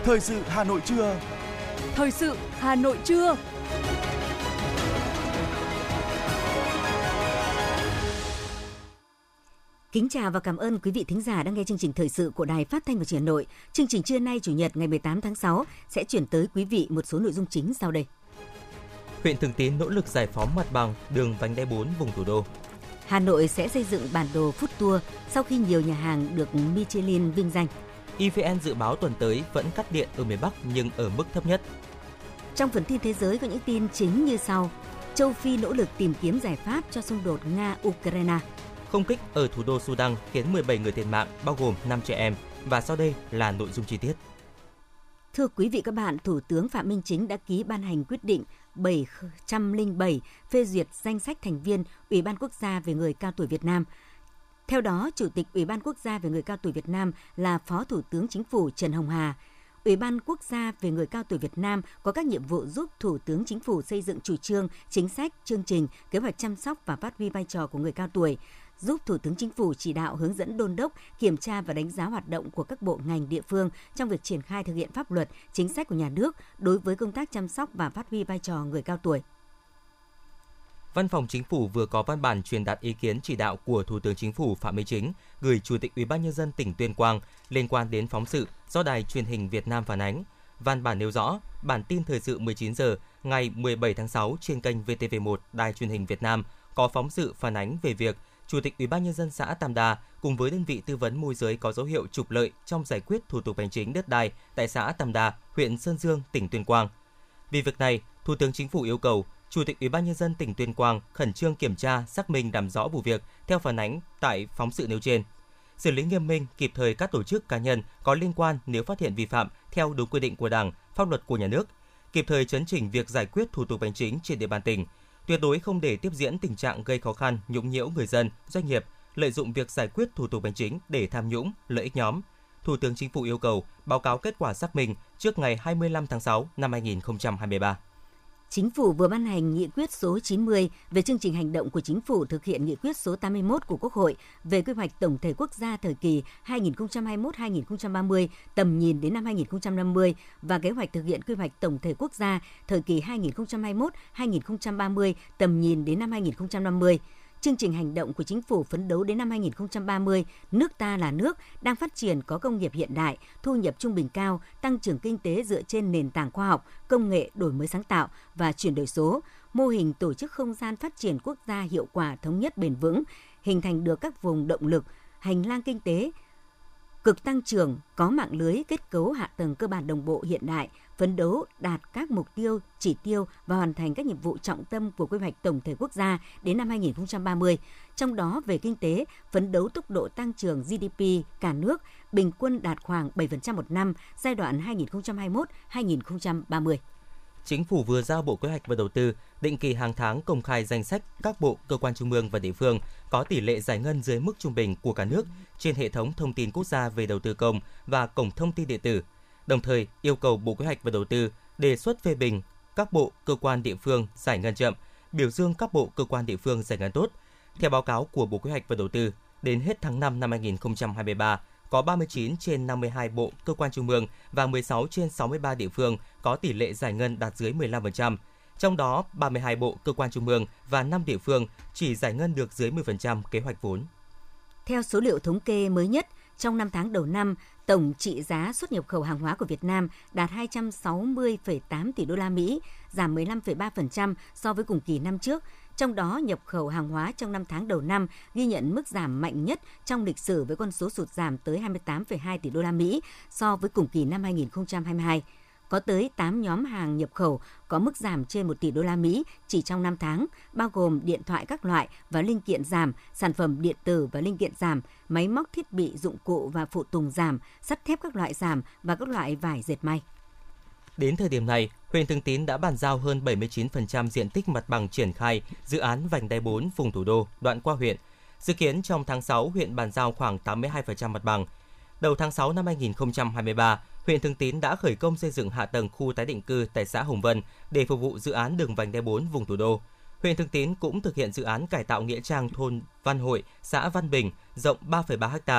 Thời sự Hà Nội trưa. Thời sự Hà Nội trưa. Kính chào và cảm ơn quý vị thính giả đang nghe chương trình thời sự của Đài Phát thanh và Truyền hình Hà Nội. Chương trình trưa nay Chủ nhật ngày 18 tháng 6 sẽ chuyển tới quý vị một số nội dung chính sau đây. Huyện Thường Tín nỗ lực giải phóng mặt bằng đường vành đai 4 vùng thủ đô. Hà Nội sẽ xây dựng bản đồ food tour sau khi nhiều nhà hàng được Michelin vinh danh. EVN dự báo tuần tới vẫn cắt điện ở miền Bắc nhưng ở mức thấp nhất. Trong phần tin thế giới có những tin chính như sau. Châu Phi nỗ lực tìm kiếm giải pháp cho xung đột Nga-Ukraine. Không kích ở thủ đô Sudan khiến 17 người thiệt mạng, bao gồm 5 trẻ em. Và sau đây là nội dung chi tiết. Thưa quý vị các bạn, Thủ tướng Phạm Minh Chính đã ký ban hành quyết định 707 phê duyệt danh sách thành viên Ủy ban Quốc gia về người cao tuổi Việt Nam. Theo đó, Chủ tịch Ủy ban Quốc gia về người cao tuổi Việt Nam là Phó Thủ tướng Chính phủ Trần Hồng Hà. Ủy ban Quốc gia về người cao tuổi Việt Nam có các nhiệm vụ giúp Thủ tướng Chính phủ xây dựng chủ trương, chính sách, chương trình, kế hoạch chăm sóc và phát huy vai trò của người cao tuổi, giúp Thủ tướng Chính phủ chỉ đạo hướng dẫn đôn đốc, kiểm tra và đánh giá hoạt động của các bộ ngành địa phương trong việc triển khai thực hiện pháp luật, chính sách của nhà nước đối với công tác chăm sóc và phát huy vai trò người cao tuổi. Văn phòng Chính phủ vừa có văn bản truyền đạt ý kiến chỉ đạo của Thủ tướng Chính phủ Phạm Minh Chính gửi Chủ tịch Ủy ban Nhân dân tỉnh Tuyên Quang liên quan đến phóng sự do Đài Truyền hình Việt Nam phản ánh. Văn bản nêu rõ, bản tin thời sự 19 giờ ngày 17 tháng 6 trên kênh VTV1 Đài Truyền hình Việt Nam có phóng sự phản ánh về việc Chủ tịch Ủy ban Nhân dân xã Tam Đa cùng với đơn vị tư vấn môi giới có dấu hiệu trục lợi trong giải quyết thủ tục hành chính đất đai tại xã Tam Đa, huyện Sơn Dương, tỉnh Tuyên Quang. Vì việc này, Thủ tướng Chính phủ yêu cầu Chủ tịch Ủy ban Nhân dân tỉnh Tuyên Quang khẩn trương kiểm tra, xác minh làm rõ vụ việc theo phản ánh tại phóng sự nêu trên, xử lý nghiêm minh kịp thời các tổ chức cá nhân có liên quan nếu phát hiện vi phạm theo đúng quy định của Đảng, pháp luật của nhà nước, kịp thời chấn chỉnh việc giải quyết thủ tục hành chính trên địa bàn tỉnh, tuyệt đối không để tiếp diễn tình trạng gây khó khăn, nhũng nhiễu người dân, doanh nghiệp, lợi dụng việc giải quyết thủ tục hành chính để tham nhũng, lợi ích nhóm. Thủ tướng Chính phủ yêu cầu báo cáo kết quả xác minh trước ngày 25 tháng 6 năm 2023. Chính phủ vừa ban hành nghị quyết số 90 về chương trình hành động của Chính phủ thực hiện nghị quyết số 81 của Quốc hội về quy hoạch tổng thể quốc gia thời kỳ 2021-2030, tầm nhìn đến năm 2050 và kế hoạch thực hiện quy hoạch tổng thể quốc gia thời kỳ 2021-2030, tầm nhìn đến năm 2050. Chương trình hành động của Chính phủ phấn đấu đến năm 2030, nước ta là nước đang phát triển có công nghiệp hiện đại, thu nhập trung bình cao, tăng trưởng kinh tế dựa trên nền tảng khoa học, công nghệ, đổi mới sáng tạo và chuyển đổi số, mô hình tổ chức không gian phát triển quốc gia hiệu quả, thống nhất, bền vững, hình thành được các vùng động lực, hành lang kinh tế cực tăng trưởng, có mạng lưới kết cấu hạ tầng cơ bản đồng bộ hiện đại, phấn đấu đạt các mục tiêu, chỉ tiêu và hoàn thành các nhiệm vụ trọng tâm của quy hoạch tổng thể quốc gia đến năm 2030. Trong đó về kinh tế, phấn đấu tốc độ tăng trưởng GDP cả nước bình quân đạt khoảng 7% một năm giai đoạn 2021-2030. Chính phủ vừa giao Bộ Kế hoạch và Đầu tư định kỳ hàng tháng công khai danh sách các bộ, cơ quan trung ương và địa phương có tỷ lệ giải ngân dưới mức trung bình của cả nước trên hệ thống thông tin quốc gia về đầu tư công và cổng thông tin điện tử. Đồng thời, yêu cầu Bộ Kế hoạch và Đầu tư đề xuất phê bình các bộ, cơ quan địa phương giải ngân chậm, biểu dương các bộ, cơ quan địa phương giải ngân tốt. Theo báo cáo của Bộ Kế hoạch và Đầu tư, đến hết tháng 5 năm 2023, có 39 trên 52 bộ, cơ quan trung ương và 16 trên 63 địa phương có tỷ lệ giải ngân đạt dưới 15%. Trong đó, 32 bộ, cơ quan trung ương và 5 địa phương chỉ giải ngân được dưới 10% kế hoạch vốn. Theo số liệu thống kê mới nhất, trong 5 tháng đầu năm, tổng trị giá xuất nhập khẩu hàng hóa của Việt Nam đạt 260,8 tỷ đô la Mỹ, giảm 15,3% so với cùng kỳ năm trước. Trong đó, nhập khẩu hàng hóa trong 5 tháng đầu năm ghi nhận mức giảm mạnh nhất trong lịch sử với con số sụt giảm tới 28,2 tỷ đô la Mỹ so với cùng kỳ năm 2022. Có tới 8 nhóm hàng nhập khẩu có mức giảm trên 1 tỷ đô la Mỹ chỉ trong 5 tháng, bao gồm điện thoại các loại và linh kiện giảm, sản phẩm điện tử và linh kiện giảm, máy móc thiết bị dụng cụ và phụ tùng giảm, sắt thép các loại giảm và các loại vải dệt may. Đến thời điểm này, huyện Thường Tín đã bàn giao hơn 79% diện tích mặt bằng triển khai dự án vành đai 4 vùng thủ đô đoạn qua huyện. Dự kiến trong tháng 6, huyện bàn giao khoảng 82% mặt bằng. Đầu tháng 6 năm 2023, huyện Thường Tín đã khởi công xây dựng hạ tầng khu tái định cư tại xã Hồng Vân để phục vụ dự án đường vành đai 4 vùng thủ đô. Huyện Thường Tín cũng thực hiện dự án cải tạo nghĩa trang thôn Văn Hội, xã Văn Bình, rộng 3,3 ha.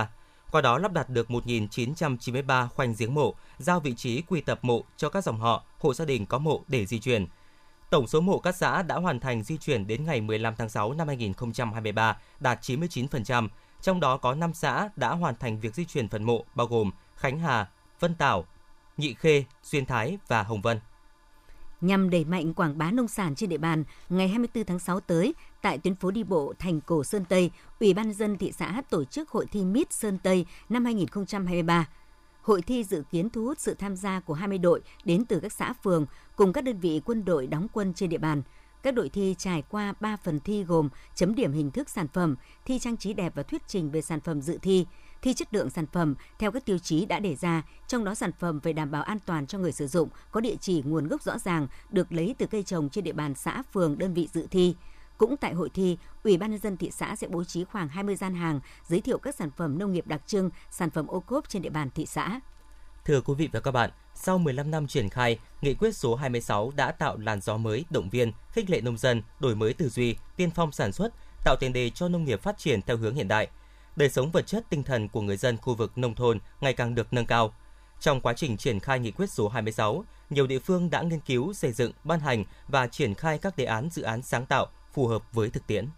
Qua đó lắp đặt được 1.993 khoanh giếng mộ, giao vị trí quy tập mộ cho các dòng họ, hộ gia đình có mộ để di chuyển. Tổng số mộ các xã đã hoàn thành di chuyển đến ngày 15 tháng 6 năm 2023 đạt 99%, trong đó có 5 xã đã hoàn thành việc di chuyển phần mộ bao gồm Khánh Hà, Vân Tảo, Nhị Khê, Xuyên Thái và Hồng Vân. Nhằm đẩy mạnh quảng bá nông sản trên địa bàn, ngày 24 tháng 6 tới, tại tuyến phố đi bộ thành cổ Sơn Tây, Ủy ban nhân dân thị xã tổ chức hội thi Miss Sơn Tây năm 2023. Hội thi dự kiến thu hút sự tham gia của 20 đội đến từ các xã phường cùng các đơn vị quân đội đóng quân trên địa bàn. Các đội thi trải qua 3 phần thi gồm chấm điểm hình thức sản phẩm, thi trang trí đẹp và thuyết trình về sản phẩm dự thi, thi chất lượng sản phẩm theo các tiêu chí đã đề ra, trong đó sản phẩm phải đảm bảo an toàn cho người sử dụng, có địa chỉ nguồn gốc rõ ràng, được lấy từ cây trồng trên địa bàn xã, phường, đơn vị dự thi. Cũng tại hội thi, Ủy ban nhân dân thị xã sẽ bố trí khoảng 20 gian hàng giới thiệu các sản phẩm nông nghiệp đặc trưng, sản phẩm ô cốp trên địa bàn thị xã. Thưa quý vị và các bạn, sau 15 năm triển khai, Nghị quyết số 26 đã tạo làn gió mới, động viên, khích lệ nông dân, đổi mới tư duy, tiên phong sản xuất, tạo tiền đề cho nông nghiệp phát triển theo hướng hiện đại. Đời sống vật chất tinh thần của người dân khu vực nông thôn ngày càng được nâng cao. Trong quá trình triển khai Nghị quyết số 26, nhiều địa phương đã nghiên cứu, xây dựng, ban hành và triển khai các đề án dự án sáng tạo phù hợp với thực tiễn.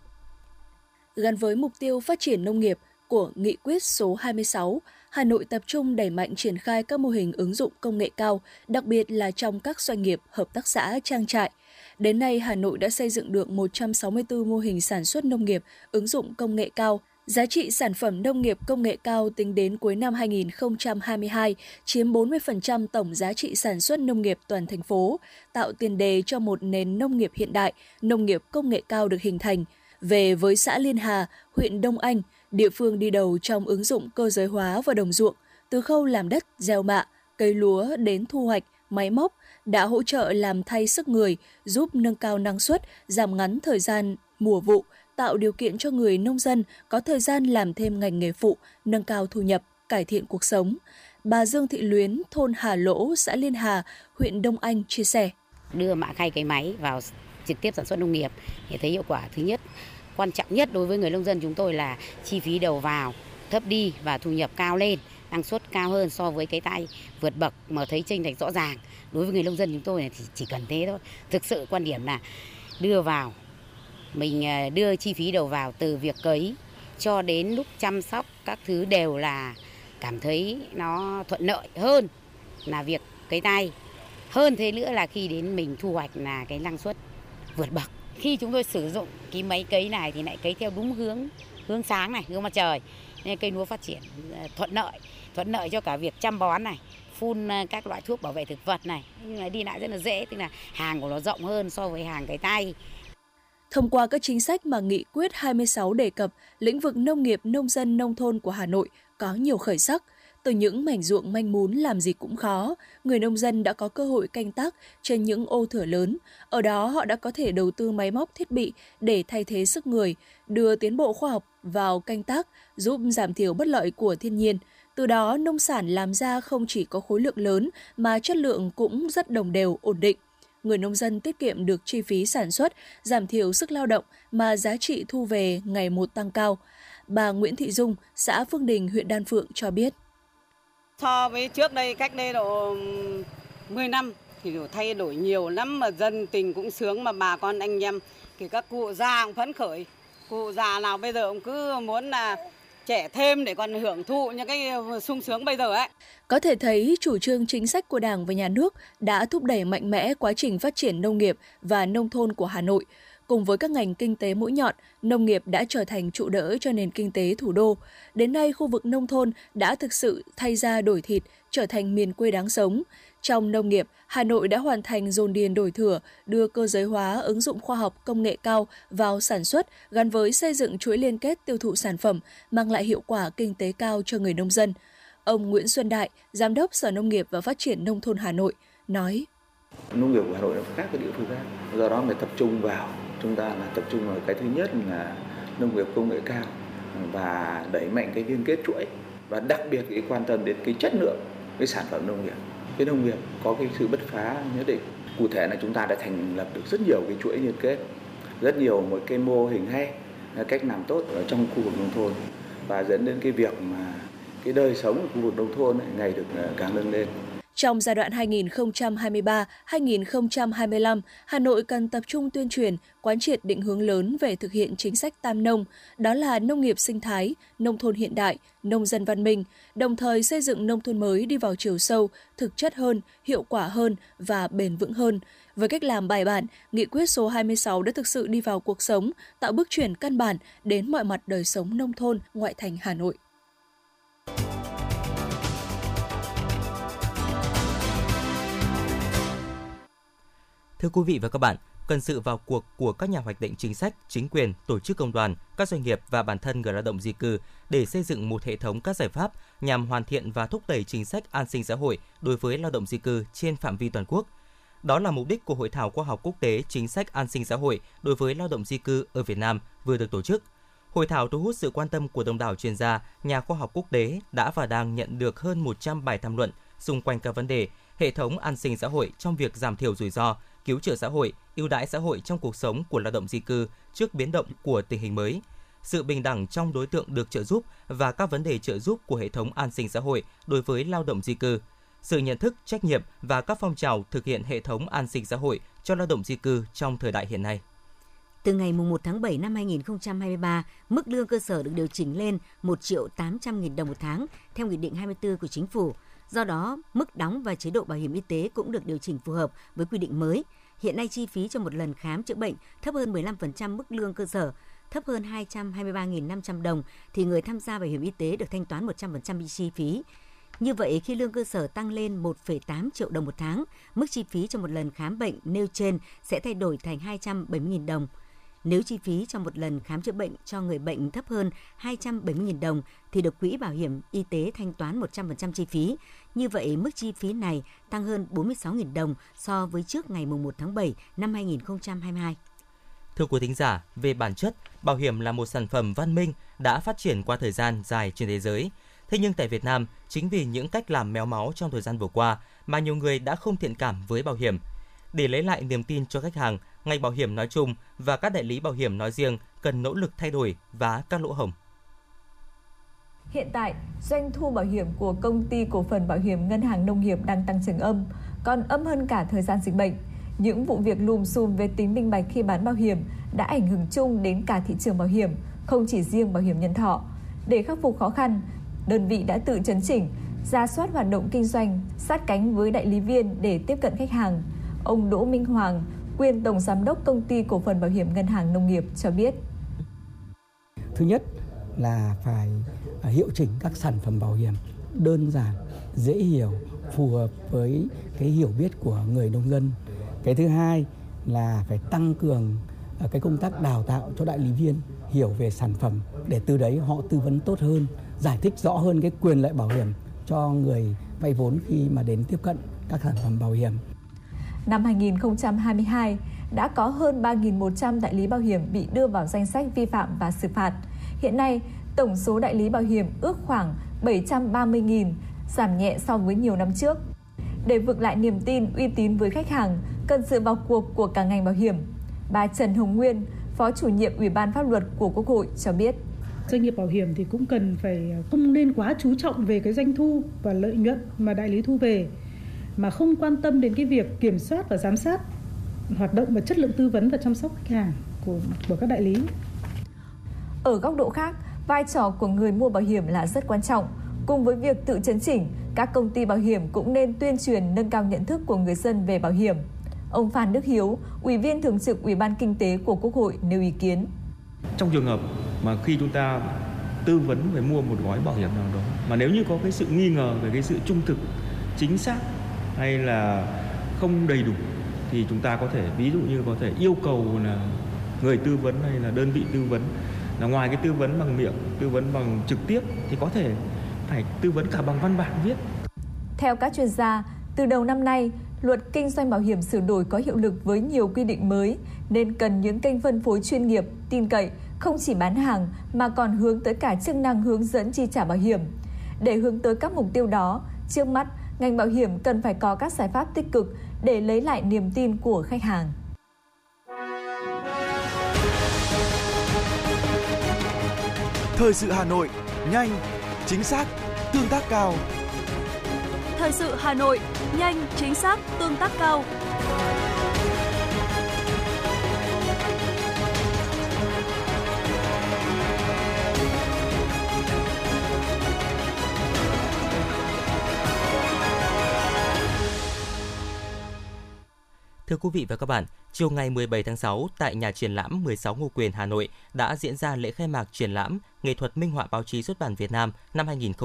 Gắn với mục tiêu phát triển nông nghiệp của Nghị quyết số 26, Hà Nội tập trung đẩy mạnh triển khai các mô hình ứng dụng công nghệ cao, đặc biệt là trong các doanh nghiệp, hợp tác xã, trang trại. Đến nay, Hà Nội đã xây dựng được 164 mô hình sản xuất nông nghiệp ứng dụng công nghệ cao. Giá trị sản phẩm nông nghiệp công nghệ cao tính đến cuối năm 2022 chiếm 40% tổng giá trị sản xuất nông nghiệp toàn thành phố, tạo tiền đề cho một nền nông nghiệp hiện đại, nông nghiệp công nghệ cao được hình thành. Về với xã Liên Hà, huyện Đông Anh, địa phương đi đầu trong ứng dụng cơ giới hóa vào đồng ruộng, từ khâu làm đất, gieo mạ, cây lúa đến thu hoạch, máy móc, đã hỗ trợ làm thay sức người, giúp nâng cao năng suất, giảm ngắn thời gian mùa vụ, tạo điều kiện cho người nông dân có thời gian làm thêm ngành nghề phụ, nâng cao thu nhập, cải thiện cuộc sống. Bà Dương Thị Luyến, thôn Hà Lỗ, xã Liên Hà, huyện Đông Anh chia sẻ. Đưa mạ khay cái máy vào trực tiếp sản xuất nông nghiệp thì thấy hiệu quả thứ nhất. Quan trọng nhất đối với người nông dân chúng tôi là chi phí đầu vào thấp đi và thu nhập cao lên, năng suất cao hơn so với cái tay vượt bậc mà thấy chênh lệch rõ ràng. Đối với người nông dân chúng tôi thì chỉ cần thế thôi. Thực sự quan điểm là đưa vào, mình đưa chi phí đầu vào từ việc cấy cho đến lúc chăm sóc các thứ đều là cảm thấy nó thuận lợi hơn là việc cấy tay. Hơn thế nữa là khi đến mình thu hoạch là cái năng suất vượt bậc. Khi chúng tôi sử dụng cái máy cấy này thì lại cấy theo đúng hướng sáng này, hướng mặt trời. Nên cây lúa phát triển thuận lợi cho cả việc chăm bón này, phun các loại thuốc bảo vệ thực vật này, nhưng mà đi lại rất là dễ, tức là hàng của nó rộng hơn so với hàng cấy tay. Thông qua các chính sách mà Nghị quyết 26 đề cập, lĩnh vực nông nghiệp, nông dân, nông thôn của Hà Nội có nhiều khởi sắc. Từ những mảnh ruộng manh mún làm gì cũng khó, người nông dân đã có cơ hội canh tác trên những ô thửa lớn. Ở đó họ đã có thể đầu tư máy móc thiết bị để thay thế sức người, đưa tiến bộ khoa học vào canh tác, giúp giảm thiểu bất lợi của thiên nhiên. Từ đó, nông sản làm ra không chỉ có khối lượng lớn mà chất lượng cũng rất đồng đều, ổn định. Người nông dân tiết kiệm được chi phí sản xuất, giảm thiểu sức lao động mà giá trị thu về ngày một tăng cao. Bà Nguyễn Thị Dung, xã Phương Đình, huyện Đan Phượng cho biết. So với trước đây, cách đây độ 10 năm thì thay đổi nhiều lắm, mà dân tình cũng sướng, mà bà con anh em thì các cụ già cũng phấn khởi. Cụ già nào bây giờ cũng cứ muốn là trẻ thêm để còn hưởng thụ những cái sung sướng bây giờ ấy. Có thể thấy chủ trương chính sách của Đảng và Nhà nước đã thúc đẩy mạnh mẽ quá trình phát triển nông nghiệp và nông thôn của Hà Nội. Cùng với các ngành kinh tế mũi nhọn, nông nghiệp đã trở thành trụ đỡ cho nền kinh tế thủ đô. Đến nay, khu vực nông thôn đã thực sự thay da đổi thịt, trở thành miền quê đáng sống. Trong nông nghiệp, Hà Nội đã hoàn thành dồn điền đổi thửa, đưa cơ giới hóa, ứng dụng khoa học công nghệ cao vào sản xuất, gắn với xây dựng chuỗi liên kết tiêu thụ sản phẩm, mang lại hiệu quả kinh tế cao cho người nông dân. Ông Nguyễn Xuân Đại, Giám đốc Sở Nông nghiệp và Phát triển Nông thôn Hà Nội, nói: Nông nghiệp của Hà Nội là khác với địa phương khác, do đó phải tập trung vào. Chúng ta là tập trung vào cái thứ nhất là nông nghiệp công nghệ cao và đẩy mạnh cái liên kết chuỗi, và đặc biệt cái quan tâm đến cái chất lượng cái sản phẩm nông nghiệp. Cái nông nghiệp có cái sự bứt phá nhất định. Cụ thể là chúng ta đã thành lập được rất nhiều cái chuỗi liên kết, rất nhiều một cái mô hình hay, cách làm tốt ở trong khu vực nông thôn, và dẫn đến cái việc mà cái đời sống ở khu vực nông thôn ngày được càng nâng lên. Trong giai đoạn 2023-2025, Hà Nội cần tập trung tuyên truyền, quán triệt định hướng lớn về thực hiện chính sách tam nông, đó là nông nghiệp sinh thái, nông thôn hiện đại, nông dân văn minh, đồng thời xây dựng nông thôn mới đi vào chiều sâu, thực chất hơn, hiệu quả hơn và bền vững hơn. Với cách làm bài bản, Nghị quyết số 26 đã thực sự đi vào cuộc sống, tạo bước chuyển căn bản đến mọi mặt đời sống nông thôn, ngoại thành Hà Nội. Thưa quý vị và các bạn, cần sự vào cuộc của các nhà hoạch định chính sách, chính quyền, tổ chức công đoàn, các doanh nghiệp và bản thân người lao động di cư để xây dựng một hệ thống các giải pháp nhằm hoàn thiện và thúc đẩy chính sách an sinh xã hội đối với lao động di cư trên phạm vi toàn quốc. Đó là mục đích của Hội thảo khoa học quốc tế chính sách an sinh xã hội đối với lao động di cư ở Việt Nam vừa được tổ chức. Hội thảo thu hút sự quan tâm của đông đảo chuyên gia, nhà khoa học quốc tế đã và đang nhận được hơn 100 bài tham luận xung quanh các vấn đề hệ thống an sinh xã hội trong việc giảm thiểu rủi ro, cứu trợ xã hội, ưu đãi xã hội trong cuộc sống của lao động di cư trước biến động của tình hình mới, sự bình đẳng trong đối tượng được trợ giúp và các vấn đề trợ giúp của hệ thống an sinh xã hội đối với lao động di cư, sự nhận thức, trách nhiệm và các phong trào thực hiện hệ thống an sinh xã hội cho lao động di cư trong thời đại hiện nay. Từ ngày 1 tháng 7 năm 2023, mức lương cơ sở được điều chỉnh lên 1.800.000 đồng một tháng theo Nghị định 24 của Chính phủ. Do đó, mức đóng và chế độ bảo hiểm y tế cũng được điều chỉnh phù hợp với quy định mới. Hiện nay chi phí cho một lần khám chữa bệnh thấp hơn 15% mức lương cơ sở, thấp hơn 223.500 đồng thì người tham gia bảo hiểm y tế được thanh toán 100% chi phí. Như vậy, khi lương cơ sở tăng lên 1,8 triệu đồng một tháng, mức chi phí cho một lần khám bệnh nêu trên sẽ thay đổi thành 270.000 đồng. Nếu chi phí cho một lần khám chữa bệnh cho người bệnh thấp hơn 270.000 đồng thì được Quỹ Bảo hiểm Y tế thanh toán 100% chi phí. Như vậy, mức chi phí này tăng hơn 46.000 đồng so với trước ngày 1 tháng 7 năm 2022. Thưa quý thính giả, về bản chất, bảo hiểm là một sản phẩm văn minh đã phát triển qua thời gian dài trên thế giới. Thế nhưng tại Việt Nam, chính vì những cách làm méo mó trong thời gian vừa qua mà nhiều người đã không thiện cảm với bảo hiểm. Để lấy lại niềm tin cho khách hàng, ngành bảo hiểm nói chung và các đại lý bảo hiểm nói riêng cần nỗ lực thay đổi vá các lỗ hổng. Hiện tại, doanh thu bảo hiểm của Công ty Cổ phần Bảo hiểm Ngân hàng Nông nghiệp đang tăng trưởng âm, còn âm hơn cả thời gian dịch bệnh. Những vụ việc lùm xùm về tính minh bạch khi bán bảo hiểm đã ảnh hưởng chung đến cả thị trường bảo hiểm, không chỉ riêng bảo hiểm nhân thọ. Để khắc phục khó khăn, đơn vị đã tự chấn chỉnh, rà soát hoạt động kinh doanh, sát cánh với đại lý viên để tiếp cận khách hàng. Ông Đỗ Minh Hoàng, quyền Tổng Giám đốc Công ty Cổ phần Bảo hiểm Ngân hàng Nông nghiệp cho biết. Thứ nhất là phải hiệu chỉnh các sản phẩm bảo hiểm đơn giản, dễ hiểu, phù hợp với cái hiểu biết của người nông dân. Cái thứ hai là phải tăng cường cái công tác đào tạo cho đại lý viên hiểu về sản phẩm để từ đấy họ tư vấn tốt hơn, giải thích rõ hơn cái quyền lợi bảo hiểm cho người vay vốn khi mà đến tiếp cận các sản phẩm bảo hiểm. Năm 2022, đã có hơn 3.100 đại lý bảo hiểm bị đưa vào danh sách vi phạm và xử phạt. Hiện nay, tổng số đại lý bảo hiểm ước khoảng 730.000, giảm nhẹ so với nhiều năm trước. Để vực lại niềm tin, uy tín với khách hàng, cần sự vào cuộc của cả ngành bảo hiểm. Bà Trần Hồng Nguyên, Phó chủ nhiệm Ủy ban Pháp luật của Quốc hội cho biết. Doanh nghiệp bảo hiểm thì cũng cần phải không nên quá chú trọng về cái doanh thu và lợi nhuận mà đại lý thu về, mà không quan tâm đến cái việc kiểm soát và giám sát hoạt động và chất lượng tư vấn và chăm sóc khách hàng của các đại lý. Ở góc độ khác, vai trò của người mua bảo hiểm là rất quan trọng. Cùng với việc tự chấn chỉnh, các công ty bảo hiểm cũng nên tuyên truyền nâng cao nhận thức của người dân về bảo hiểm. Ông Phan Đức Hiếu, Ủy viên Thường trực Ủy ban Kinh tế của Quốc hội nêu ý kiến. Trong trường hợp mà khi chúng ta tư vấn về mua một gói bảo hiểm nào đó, mà nếu như có cái sự nghi ngờ về cái sự trung thực, chính xác hay là không đầy đủ, thì chúng ta có thể, ví dụ như có thể yêu cầu là người tư vấn hay là đơn vị tư vấn là ngoài cái tư vấn bằng miệng, tư vấn bằng trực tiếp thì có thể phải tư vấn cả bằng văn bản viết. Theo các chuyên gia, từ đầu năm nay, Luật Kinh doanh Bảo hiểm sửa đổi có hiệu lực với nhiều quy định mới, nên cần những kênh phân phối chuyên nghiệp, tin cậy, không chỉ bán hàng mà còn hướng tới cả chức năng hướng dẫn chi trả bảo hiểm. Để hướng tới các mục tiêu đó, trước mắt, ngành bảo hiểm cần phải có các giải pháp tích cực để lấy lại niềm tin của khách hàng. Thời sự Hà Nội, nhanh, chính xác, tương tác cao. Thời sự Hà Nội, nhanh, chính xác, tương tác cao. Thưa quý vị và các bạn, chiều ngày 17 tháng 6 tại nhà triển lãm 16 Ngô Quyền, Hà Nội đã diễn ra lễ khai mạc triển lãm Nghệ thuật minh họa báo chí xuất bản Việt Nam năm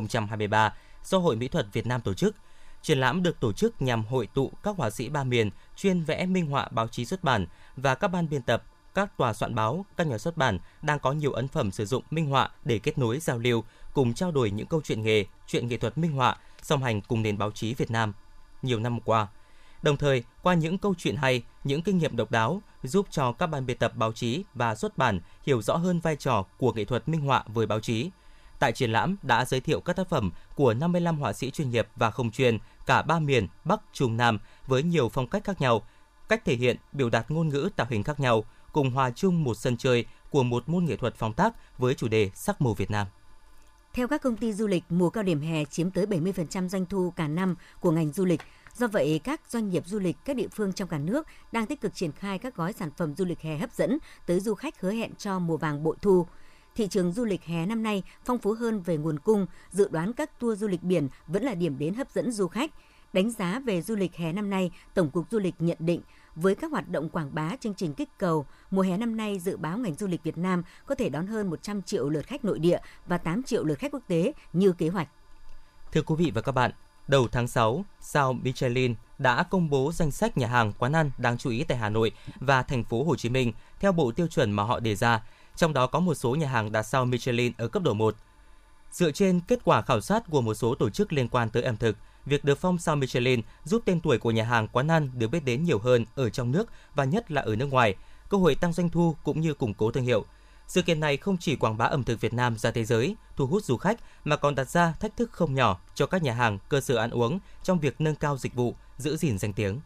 2023 do Hội Mỹ thuật Việt Nam tổ chức. Triển lãm được tổ chức nhằm hội tụ các họa sĩ ba miền chuyên vẽ minh họa báo chí xuất bản và các ban biên tập, các tòa soạn báo, các nhà xuất bản đang có nhiều ấn phẩm sử dụng minh họa để kết nối giao lưu, cùng trao đổi những câu chuyện nghề, chuyện nghệ thuật minh họa, song hành cùng nền báo chí Việt Nam nhiều năm qua. Đồng thời, qua những câu chuyện hay, những kinh nghiệm độc đáo giúp cho các ban biên tập báo chí và xuất bản hiểu rõ hơn vai trò của nghệ thuật minh họa với báo chí. Tại triển lãm đã giới thiệu các tác phẩm của 55 họa sĩ chuyên nghiệp và không chuyên cả ba miền Bắc, Trung, Nam với nhiều phong cách khác nhau, cách thể hiện, biểu đạt ngôn ngữ tạo hình khác nhau, cùng hòa chung một sân chơi của một môn nghệ thuật phóng tác với chủ đề sắc màu Việt Nam. Theo các công ty du lịch, mùa cao điểm hè chiếm tới 70% doanh thu cả năm của ngành du lịch. Do vậy, các doanh nghiệp du lịch các địa phương trong cả nước đang tích cực triển khai các gói sản phẩm du lịch hè hấp dẫn tới du khách, hứa hẹn cho mùa vàng bội thu. Thị trường du lịch hè năm nay phong phú hơn về nguồn cung, dự đoán các tour du lịch biển vẫn là điểm đến hấp dẫn du khách. Đánh giá về du lịch hè năm nay, Tổng cục Du lịch nhận định với các hoạt động quảng bá, chương trình kích cầu, mùa hè năm nay dự báo ngành du lịch Việt Nam có thể đón hơn 100 triệu lượt khách nội địa và 8 triệu lượt khách quốc tế như kế hoạch. Thưa quý vị và các bạn, đầu tháng 6, sao Michelin đã công bố danh sách nhà hàng, quán ăn đáng chú ý tại Hà Nội và thành phố Hồ Chí Minh theo bộ tiêu chuẩn mà họ đề ra. Trong đó có một số nhà hàng đạt sao Michelin ở cấp độ 1. Dựa trên kết quả khảo sát của một số tổ chức liên quan tới ẩm thực, việc được phong sao Michelin giúp tên tuổi của nhà hàng, quán ăn được biết đến nhiều hơn ở trong nước và nhất là ở nước ngoài, cơ hội tăng doanh thu cũng như củng cố thương hiệu. Sự kiện này không chỉ quảng bá ẩm thực Việt Nam ra thế giới, thu hút du khách mà còn đặt ra thách thức không nhỏ cho các nhà hàng, cơ sở ăn uống trong việc nâng cao dịch vụ, giữ gìn danh tiếng.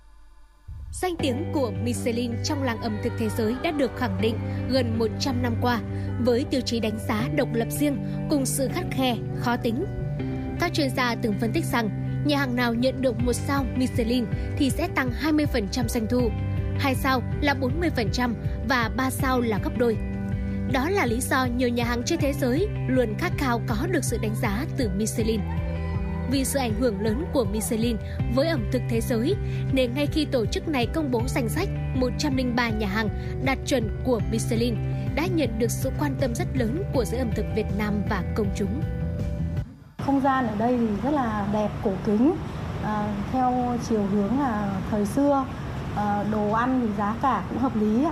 Danh tiếng của Michelin trong làng ẩm thực thế giới đã được khẳng định gần 100 năm qua với tiêu chí đánh giá độc lập riêng cùng sự khắt khe, khó tính. Các chuyên gia từng phân tích rằng nhà hàng nào nhận được 1 sao Michelin thì sẽ tăng 20% doanh thu, 2 sao là 40% và 3 sao là gấp đôi. Đó là lý do nhiều nhà hàng trên thế giới luôn khát khao có được sự đánh giá từ Michelin. Vì sự ảnh hưởng lớn của Michelin với ẩm thực thế giới, nên ngay khi tổ chức này công bố danh sách 103 nhà hàng đạt chuẩn của Michelin đã nhận được sự quan tâm rất lớn của giới ẩm thực Việt Nam và công chúng. Không gian ở đây thì rất là đẹp, cổ kính, theo chiều hướng là thời xưa, đồ ăn thì giá cả cũng hợp lý.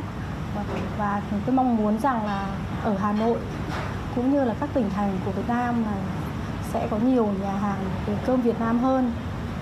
Và tôi mong muốn rằng là ở Hà Nội cũng như là các tỉnh thành của Việt Nam là sẽ có nhiều nhà hàng về cơm Việt Nam hơn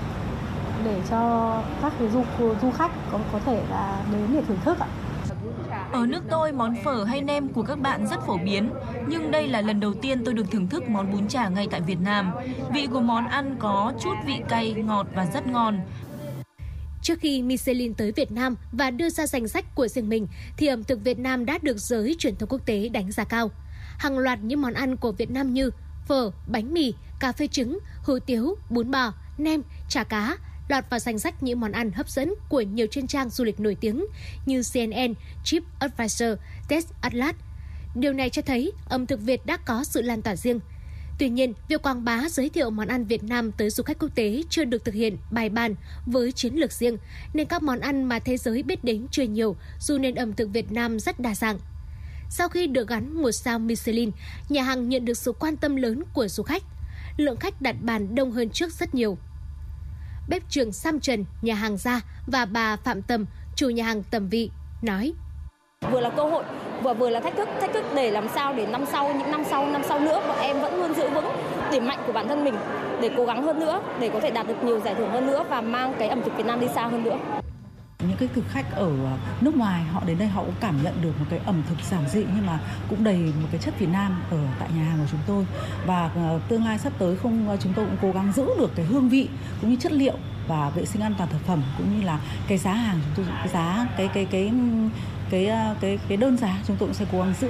để cho các cái du khách có thể là đến để thưởng thức ạ. Ở nước tôi, món phở hay nem của các bạn rất phổ biến, nhưng đây là lần đầu tiên tôi được thưởng thức món bún chả ngay tại Việt Nam. Vị của món ăn có chút vị cay, ngọt và rất ngon. Trước khi Michelin tới Việt Nam và đưa ra danh sách của riêng mình, thì ẩm thực Việt Nam đã được giới truyền thông quốc tế đánh giá cao. Hàng loạt những món ăn của Việt Nam như phở, bánh mì, cà phê trứng, hủ tiếu, bún bò, nem, chả cá lọt vào danh sách những món ăn hấp dẫn của nhiều chuyên trang du lịch nổi tiếng như CNN, TripAdvisor, Test Atlas. Điều này cho thấy ẩm thực Việt đã có sự lan tỏa riêng. Tuy nhiên, việc quảng bá giới thiệu món ăn Việt Nam tới du khách quốc tế chưa được thực hiện bài bản với chiến lược riêng, nên các món ăn mà thế giới biết đến chưa nhiều, dù nền ẩm thực Việt Nam rất đa dạng. Sau khi được gắn 1 sao Michelin, nhà hàng nhận được sự quan tâm lớn của du khách. Lượng khách đặt bàn đông hơn trước rất nhiều. Bếp trưởng Sam Trần, nhà hàng Gia và bà Phạm Tầm, chủ nhà hàng Tầm Vị, nói: Vừa là cơ hội, vừa là thách thức để làm sao để năm sau nữa bọn em vẫn luôn giữ vững điểm mạnh của bản thân mình, để cố gắng hơn nữa, để có thể đạt được nhiều giải thưởng hơn nữa và mang cái ẩm thực Việt Nam đi xa hơn nữa. Những cái thực khách ở nước ngoài họ đến đây họ cũng cảm nhận được một cái ẩm thực giản dị nhưng mà cũng đầy một cái chất Việt Nam ở tại nhà hàng của chúng tôi. Và tương lai sắp tới chúng tôi cũng cố gắng giữ được cái hương vị cũng như chất liệu và vệ sinh an toàn thực phẩm, cũng như là cái giá hàng chúng tôi, cái giá cái đơn giá chúng tôi cũng sẽ cố gắng giữ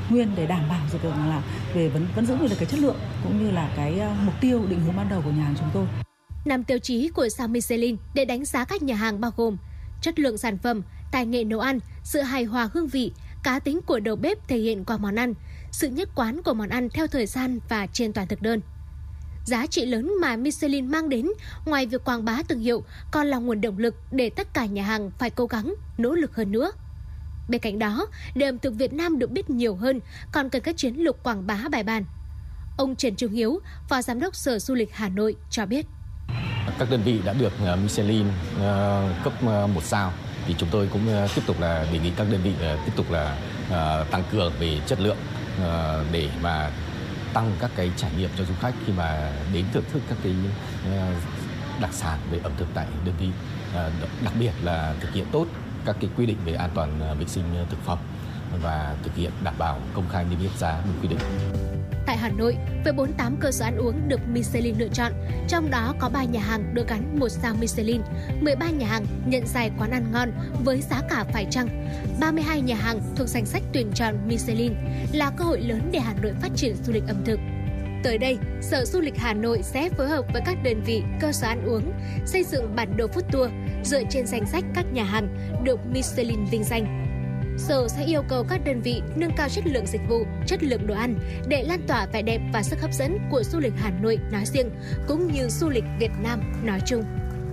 nguyên để đảm bảo được là về vẫn giữ được cái chất lượng cũng như là cái mục tiêu định hướng ban đầu của nhà hàng chúng tôi. 5 tiêu chí của sao Michelin để đánh giá các nhà hàng bao gồm chất lượng sản phẩm, tài nghệ nấu ăn, sự hài hòa hương vị, cá tính của đầu bếp thể hiện qua món ăn, sự nhất quán của món ăn theo thời gian và trên toàn thực đơn. Giá trị lớn mà Michelin mang đến ngoài việc quảng bá thương hiệu còn là nguồn động lực để tất cả nhà hàng phải cố gắng, nỗ lực hơn nữa. Bên cạnh đó, để ẩm thực Việt Nam được biết nhiều hơn, còn cần các chiến lược quảng bá bài bản. Ông Trần Trung Hiếu, Phó Giám đốc Sở Du lịch Hà Nội cho biết. Các đơn vị đã được Michelin cấp 1 sao thì chúng tôi cũng tiếp tục là đề nghị các đơn vị tiếp tục là tăng cường về chất lượng để mà tăng các cái trải nghiệm cho du khách khi mà đến thưởng thức các cái đặc sản về ẩm thực tại đơn vị, đặc biệt là thực hiện tốt các cái quy định về an toàn vệ sinh thực phẩm và thực hiện đảm bảo công khai niêm yết giá đúng quy định. Tại Hà Nội, với 48 cơ sở ăn uống được Michelin lựa chọn, trong đó có 3 nhà hàng được gắn 1 sao Michelin, 13 nhà hàng nhận giải quán ăn ngon với giá cả phải chăng, 32 nhà hàng thuộc danh sách tuyển chọn Michelin là cơ hội lớn để Hà Nội phát triển du lịch ẩm thực. Tới đây, Sở Du lịch Hà Nội sẽ phối hợp với các đơn vị, cơ sở ăn uống, xây dựng bản đồ food tour dựa trên danh sách các nhà hàng được Michelin vinh danh. Sở sẽ yêu cầu các đơn vị nâng cao chất lượng dịch vụ, chất lượng đồ ăn để lan tỏa vẻ đẹp và sức hấp dẫn của du lịch Hà Nội nói riêng, cũng như du lịch Việt Nam nói chung.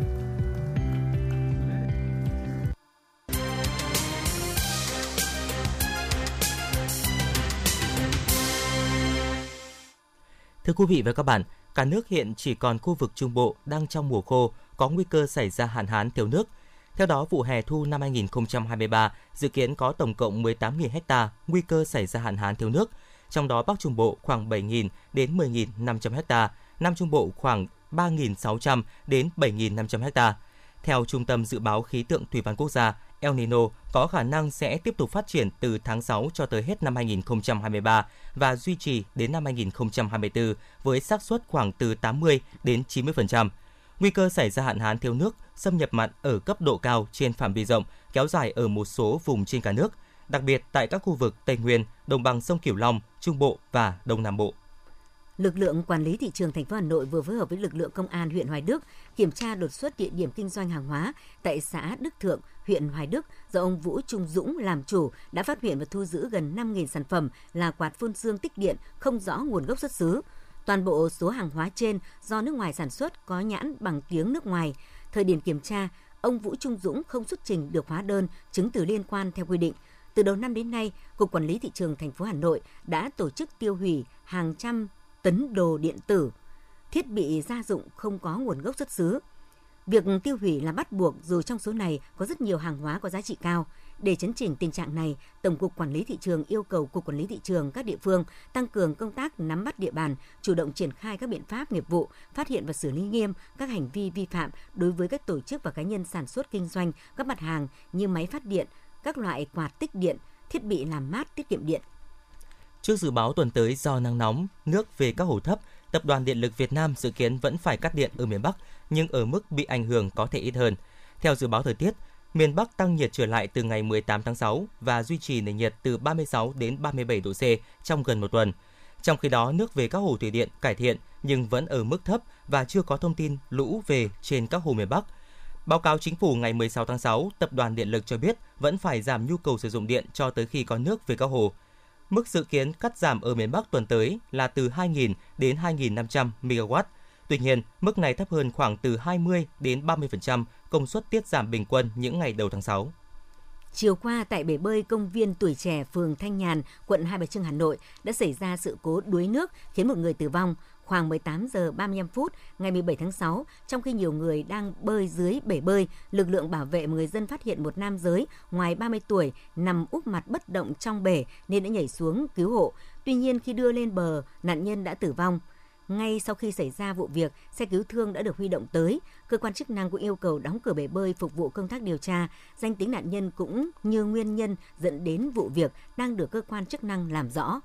Thưa quý vị và các bạn, cả nước hiện chỉ còn khu vực Trung Bộ đang trong mùa khô, có nguy cơ xảy ra hạn hán thiếu nước. Theo đó, vụ hè thu năm 2023 dự kiến có tổng cộng 18.000 ha nguy cơ xảy ra hạn hán thiếu nước, trong đó Bắc Trung Bộ khoảng 7.000 đến 10.500 ha, Nam Trung Bộ khoảng 3.600 đến 7.500 ha. Theo Trung tâm Dự báo Khí tượng Thủy văn Quốc gia, El Nino có khả năng sẽ tiếp tục phát triển từ tháng 6 cho tới hết năm 2023 và duy trì đến năm 2024 với xác suất khoảng từ 80 đến 90%. Nguy cơ xảy ra hạn hán thiếu nước, xâm nhập mặn ở cấp độ cao trên phạm vi rộng, kéo dài ở một số vùng trên cả nước, đặc biệt tại các khu vực Tây Nguyên, Đồng bằng sông Cửu Long, Trung Bộ và Đông Nam Bộ. Lực lượng quản lý thị trường thành phố Hà Nội vừa phối hợp với lực lượng công an huyện Hoài Đức kiểm tra đột xuất địa điểm kinh doanh hàng hóa tại xã Đức Thượng, huyện Hoài Đức do ông Vũ Trung Dũng làm chủ, đã phát hiện và thu giữ gần 5.000 sản phẩm là quạt phun sương tích điện không rõ nguồn gốc xuất xứ. Toàn bộ số hàng hóa trên do nước ngoài sản xuất có nhãn bằng tiếng nước ngoài. Thời điểm kiểm tra, ông Vũ Trung Dũng không xuất trình được hóa đơn, chứng từ liên quan theo quy định. Từ đầu năm đến nay, Cục Quản lý Thị trường thành phố Hà Nội đã tổ chức tiêu hủy hàng trăm tấn đồ điện tử, thiết bị gia dụng không có nguồn gốc xuất xứ. Việc tiêu hủy là bắt buộc dù trong số này có rất nhiều hàng hóa có giá trị cao. Để chấn chỉnh tình trạng này, Tổng cục Quản lý Thị trường yêu cầu Cục Quản lý Thị trường các địa phương tăng cường công tác nắm bắt địa bàn, chủ động triển khai các biện pháp nghiệp vụ, phát hiện và xử lý nghiêm các hành vi vi phạm đối với các tổ chức và cá nhân sản xuất kinh doanh các mặt hàng như máy phát điện, các loại quạt tích điện, thiết bị làm mát tiết kiệm điện. Trước dự báo tuần tới do nắng nóng, nước về các hồ thấp, Tập đoàn Điện lực Việt Nam dự kiến vẫn phải cắt điện ở miền Bắc, nhưng ở mức bị ảnh hưởng có thể ít hơn. Theo dự báo thời tiết, miền Bắc tăng nhiệt trở lại từ ngày 18 tháng 6 và duy trì nền nhiệt từ 36 đến 37 độ C trong gần một tuần. Trong khi đó, nước về các hồ thủy điện cải thiện nhưng vẫn ở mức thấp và chưa có thông tin lũ về trên các hồ miền Bắc. Báo cáo Chính phủ ngày 16 tháng 6, Tập đoàn Điện lực cho biết vẫn phải giảm nhu cầu sử dụng điện cho tới khi có nước về các hồ. Mức dự kiến cắt giảm ở miền Bắc tuần tới là từ 2.000 đến 2.500 MW. Tuy nhiên, mức này thấp hơn khoảng từ 20 đến 30% công suất tiết giảm bình quân những ngày đầu tháng 6. Chiều qua tại bể bơi công viên Tuổi Trẻ, phường Thanh Nhàn, quận Hai Bà Trưng, Hà Nội đã xảy ra sự cố đuối nước khiến một người tử vong. Khoảng 18 giờ 35 phút ngày 17 tháng 6, trong khi nhiều người đang bơi dưới bể bơi, lực lượng bảo vệ và người dân phát hiện một nam giới ngoài 30 tuổi nằm úp mặt bất động trong bể nên đã nhảy xuống cứu hộ. Tuy nhiên khi đưa lên bờ, nạn nhân đã tử vong. Ngay sau khi xảy ra vụ việc, xe cứu thương đã được huy động tới. Cơ quan chức năng cũng yêu cầu đóng cửa bể bơi phục vụ công tác điều tra. Danh tính nạn nhân cũng như nguyên nhân dẫn đến vụ việc đang được cơ quan chức năng làm rõ.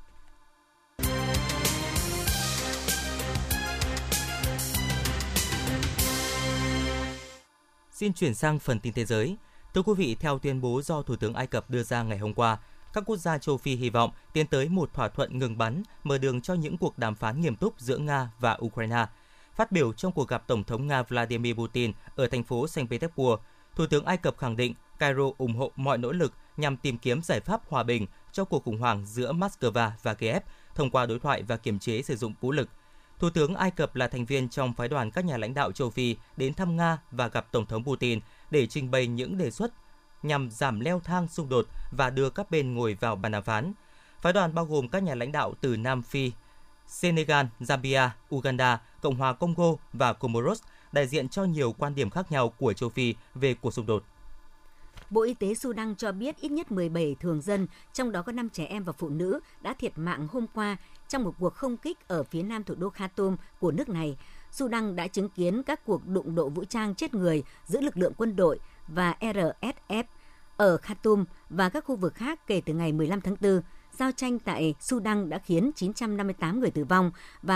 Xin chuyển sang phần tin thế giới. Thưa quý vị, theo tuyên bố do Thủ tướng Ai Cập đưa ra ngày hôm qua, các quốc gia châu Phi hy vọng tiến tới một thỏa thuận ngừng bắn, mở đường cho những cuộc đàm phán nghiêm túc giữa Nga và Ukraine. Phát biểu trong cuộc gặp Tổng thống Nga Vladimir Putin ở thành phố Saint Petersburg, Thủ tướng Ai Cập khẳng định Cairo ủng hộ mọi nỗ lực nhằm tìm kiếm giải pháp hòa bình cho cuộc khủng hoảng giữa Moscow và Kiev thông qua đối thoại và kiềm chế sử dụng vũ lực. Thủ tướng Ai Cập là thành viên trong phái đoàn các nhà lãnh đạo châu Phi đến thăm Nga và gặp Tổng thống Putin để trình bày những đề xuất nhằm giảm leo thang xung đột và đưa các bên ngồi vào bàn đàm phán. Phái đoàn bao gồm các nhà lãnh đạo từ Nam Phi, Senegal, Zambia, Uganda, Cộng hòa Congo và Comoros, đại diện cho nhiều quan điểm khác nhau của châu Phi về cuộc xung đột. Bộ Y tế Sudan cho biết ít nhất 17 thường dân, trong đó có 5 trẻ em và phụ nữ, đã thiệt mạng hôm qua trong một cuộc không kích ở phía nam thủ đô Khartoum của nước này. Sudan đã chứng kiến các cuộc đụng độ vũ trang chết người giữa lực lượng quân đội và RSF ở Khartoum và các khu vực khác kể từ ngày 15 tháng 4. Giao tranh tại Sudan đã khiến 958 người tử vong và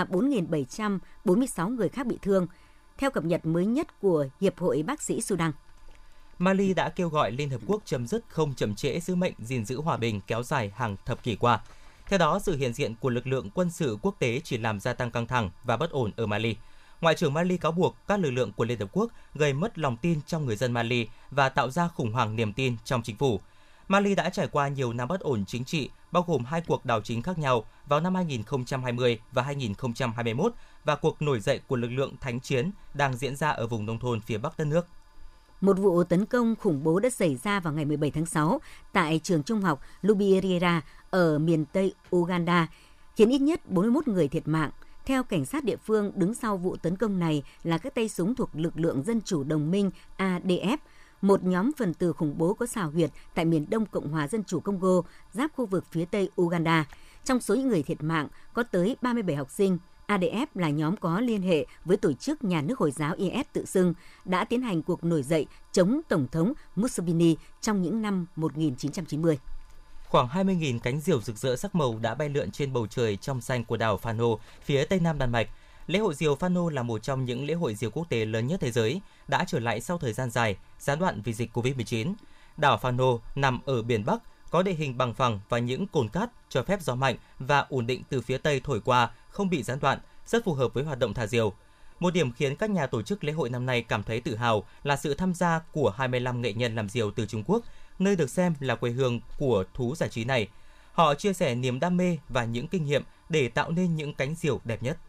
4.746 người khác bị thương, theo cập nhật mới nhất của Hiệp hội Bác sĩ Sudan. Mali đã kêu gọi Liên Hợp Quốc chấm dứt không chậm trễ sứ mệnh gìn giữ hòa bình kéo dài hàng thập kỷ qua. Theo đó, sự hiện diện của lực lượng quân sự quốc tế chỉ làm gia tăng căng thẳng và bất ổn ở Mali. Ngoại trưởng Mali cáo buộc các lực lượng của Liên Hợp Quốc gây mất lòng tin trong người dân Mali và tạo ra khủng hoảng niềm tin trong chính phủ. Mali đã trải qua nhiều năm bất ổn chính trị, bao gồm 2 cuộc đảo chính khác nhau vào năm 2020 và 2021 và cuộc nổi dậy của lực lượng thánh chiến đang diễn ra ở vùng nông thôn phía bắc đất nước. Một vụ tấn công khủng bố đã xảy ra vào ngày 17 tháng 6 tại trường trung học Lubiriera ở miền Tây Uganda, khiến ít nhất 41 người thiệt mạng. Theo cảnh sát địa phương, đứng sau vụ tấn công này là các tay súng thuộc lực lượng Dân chủ đồng minh ADF, một nhóm phần tử khủng bố có xào huyệt tại miền Đông Cộng hòa Dân chủ Congo, giáp khu vực phía Tây Uganda. Trong số những người thiệt mạng có tới 37 học sinh. ADF là nhóm có liên hệ với tổ chức nhà nước Hồi giáo IS tự xưng, đã tiến hành cuộc nổi dậy chống Tổng thống Museveni trong những năm 1990. Khoảng 20.000 cánh diều rực rỡ sắc màu đã bay lượn trên bầu trời trong xanh của đảo Fano, phía tây nam Đan Mạch. Lễ hội diều Fano là một trong những lễ hội diều quốc tế lớn nhất thế giới, đã trở lại sau thời gian dài, gián đoạn vì dịch Covid-19. Đảo Fano nằm ở biển Bắc, có địa hình bằng phẳng và những cồn cát cho phép gió mạnh và ổn định từ phía Tây thổi qua, không bị gián đoạn, rất phù hợp với hoạt động thả diều. Một điểm khiến các nhà tổ chức lễ hội năm nay cảm thấy tự hào là sự tham gia của 25 nghệ nhân làm diều từ Trung Quốc, nơi được xem là quê hương của thú giải trí này. Họ chia sẻ niềm đam mê và những kinh nghiệm để tạo nên những cánh diều đẹp nhất.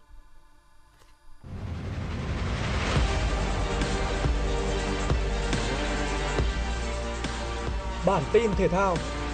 Bản tin thể thao.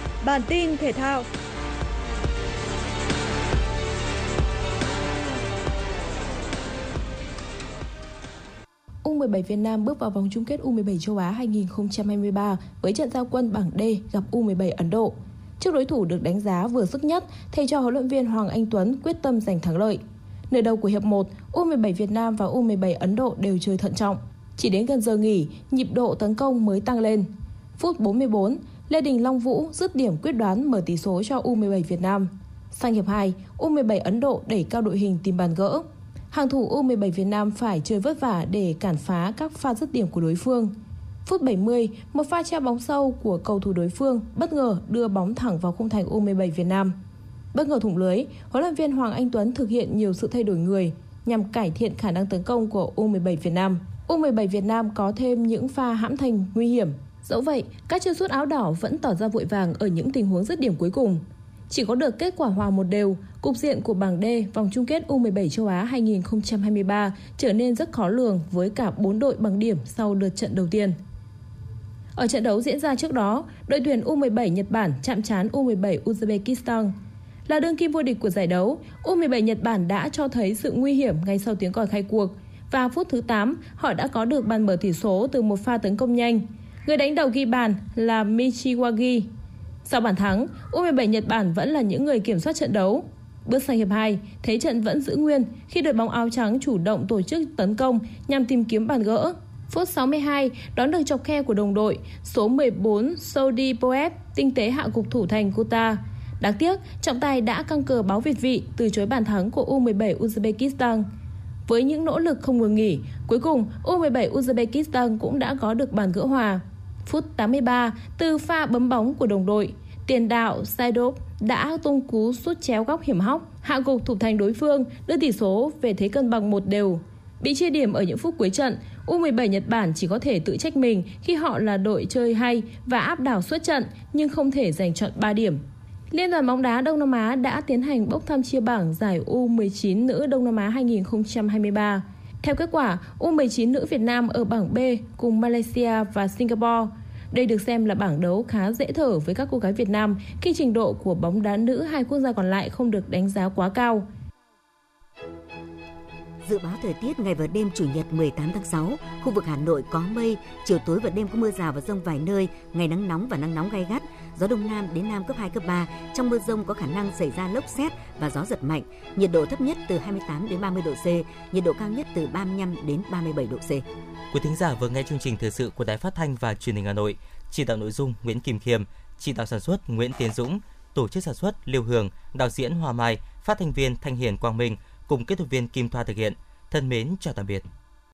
U17 Việt Nam bước vào vòng chung kết U17 châu Á 2023 với trận giao quân bảng D gặp U17 Ấn Độ. Trước đối thủ được đánh giá vừa sức nhất, thầy trò huấn luyện viên Hoàng Anh Tuấn quyết tâm giành thắng lợi. Nửa đầu của hiệp 1, U17 Việt Nam và U17 Ấn Độ đều chơi thận trọng. Chỉ đến gần giờ nghỉ, nhịp độ tấn công mới tăng lên. Phút 44, Lê Đình Long Vũ dứt điểm quyết đoán mở tỷ số cho U17 Việt Nam. Sang hiệp 2, U17 Ấn Độ đẩy cao đội hình tìm bàn gỡ. Hàng thủ U17 Việt Nam phải chơi vất vả để cản phá các pha dứt điểm của đối phương. Phút 70, một pha treo bóng sâu của cầu thủ đối phương bất ngờ đưa bóng thẳng vào khung thành U17 Việt Nam. Bất ngờ thủng lưới, huấn luyện viên Hoàng Anh Tuấn thực hiện nhiều sự thay đổi người nhằm cải thiện khả năng tấn công của U17 Việt Nam. U17 Việt Nam có thêm những pha hãm thành nguy hiểm. Dẫu vậy, các chân sút áo đỏ vẫn tỏ ra vội vàng ở những tình huống dứt điểm cuối cùng. Chỉ có được kết quả hòa 1-1, cục diện của bảng D vòng chung kết U17 châu Á 2023 trở nên rất khó lường với cả 4 đội bằng điểm sau lượt trận đầu tiên. Ở trận đấu diễn ra trước đó, đội tuyển U17 Nhật Bản chạm trán U17 Uzbekistan. Là đương kim vô địch của giải đấu, U17 Nhật Bản đã cho thấy sự nguy hiểm ngay sau tiếng còi khai cuộc và phút thứ 8 họ đã có được bàn mở tỷ số từ một pha tấn công nhanh. Người đánh đầu ghi bàn là Michiwagi. Sau bàn thắng, U17 Nhật Bản vẫn là những người kiểm soát trận đấu. Bước sang hiệp 2, thế trận vẫn giữ nguyên khi đội bóng áo trắng chủ động tổ chức tấn công nhằm tìm kiếm bàn gỡ. Phút 62, đón được chọc khe của đồng đội, số 14 Saudi Poep tinh tế hạ gục thủ thành Kota. Đáng tiếc, trọng tài đã căng cờ báo việt vị từ chối bàn thắng của U17 Uzbekistan. Với những nỗ lực không ngừng nghỉ, cuối cùng U17 Uzbekistan cũng đã có được bàn gỡ hòa. Phút 83, từ pha bấm bóng của đồng đội, Tiền đạo Saidov đã tung cú sút chéo góc hiểm hóc, hạ gục thủ thành đối phương, đưa tỷ số về thế cân bằng 1-1. Bị chia điểm ở những phút cuối trận, U17 Nhật Bản chỉ có thể tự trách mình khi họ là đội chơi hay và áp đảo suốt trận nhưng không thể giành trọn 3 điểm. Liên đoàn bóng đá Đông Nam Á đã tiến hành bốc thăm chia bảng giải U19 nữ Đông Nam Á 2023. Theo kết quả, U19 nữ Việt Nam ở bảng B cùng Malaysia và Singapore. Đây được xem là bảng đấu khá dễ thở với các cô gái Việt Nam khi trình độ của bóng đá nữ hai quốc gia còn lại không được đánh giá quá cao. Dự báo thời tiết ngày và đêm Chủ nhật 18 tháng 6, khu vực Hà Nội có mây, chiều tối và đêm có mưa rào và dông vài nơi, ngày nắng nóng và nắng nóng gay gắt, gió đông nam đến nam cấp 2, cấp 3. Trong mưa dông có khả năng xảy ra lốc sét và gió giật mạnh. Nhiệt độ thấp nhất từ 28 đến 30 độ C, nhiệt độ cao nhất từ 35 đến 37 độ C. Quý thính giả vừa nghe chương trình thời sự của Đài Phát thanh và Truyền hình Hà Nội. Chỉ đạo nội dung Nguyễn Kim Khiêm, chỉ đạo sản xuất Nguyễn Tiến Dũng, tổ chức sản xuất Liêu Hường, đạo diễn Hoa Mai, phát thanh viên Thanh Hiền Quang Minh cùng kỹ thuật viên Kim Thoa thực hiện. Thân mến chào tạm biệt.